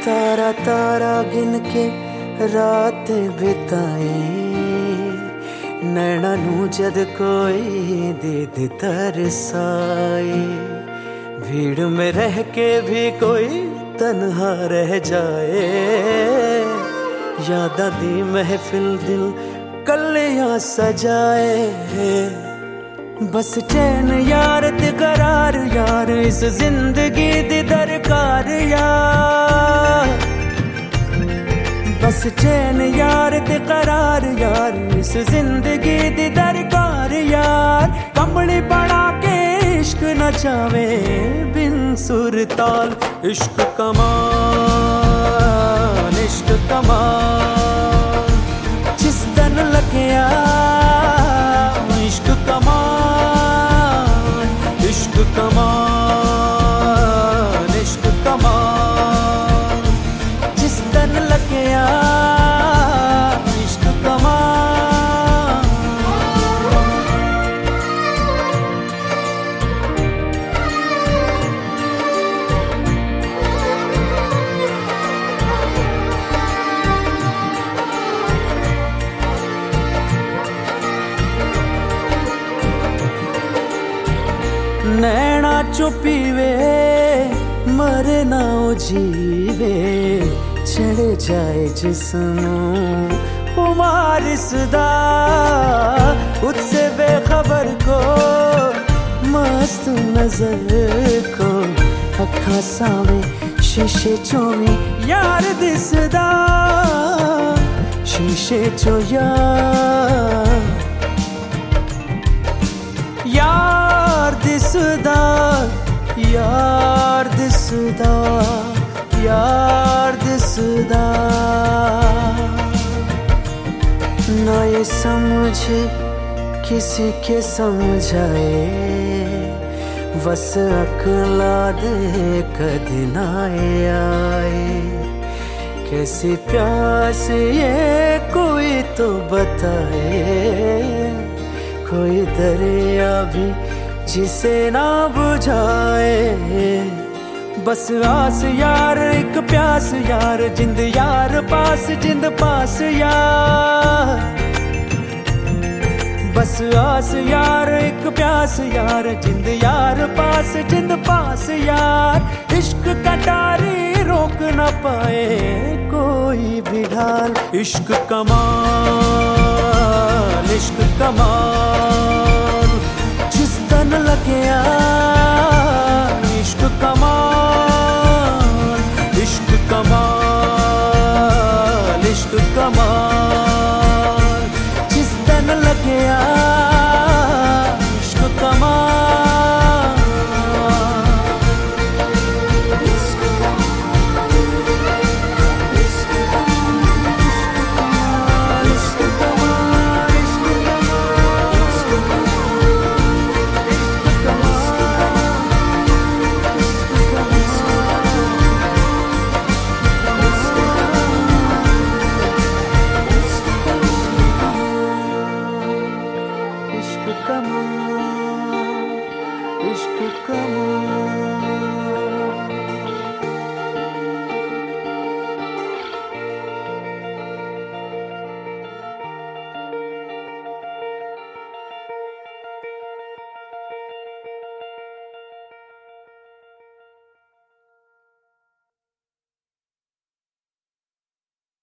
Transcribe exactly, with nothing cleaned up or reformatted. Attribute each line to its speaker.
Speaker 1: तारा तारा गिन के रात बिताए, नैना नू जद कोई दीद तरसाए, भीड़ में रह के भी कोई तन्हा रह जाए, यादा दी महफिल दिल कलियां सजाए। बस चैन यार ते करार यार इस जिंदगी दी दरकार यार, बस चैन यार ते करार यार इस जिंदगी दी दरकार यार। कमली बना के इश्क नचावे बिन सुर ताल, इश्क कमाल इश्क कमाल जिस दिन लग्या, इश्क कमाल इश्क कमाल इश्क कमाल जिस दिन लग्या, इश्क कमाल। नैना चुपीवे मरे ना जीवे, चढ़ जाए जिस्मों खुमार सदा, उससे बेखबर को मस्त नजर को अखा सावे शीशे चोवी यार दिसदा, शीशे चो यार यार दिसदा यार दिसदा यार दिसदा। ना ये समझे किसी के समझाए, बस अकला दे कदी ना आए, कैसी प्यास ये कोई तो बताए, कोई दरिया भी जिसे ना बुझाए। बस आस यार एक प्यास यार जिंद यार पास जिंद पास यार, बस आस यार एक प्यास यार जिंद यार पास जिंद पास यार। इश्क कटारी रोक न पाए कोई भी ढाल, इश्क कमाल इश्क कमाल जिस दिन लग्या।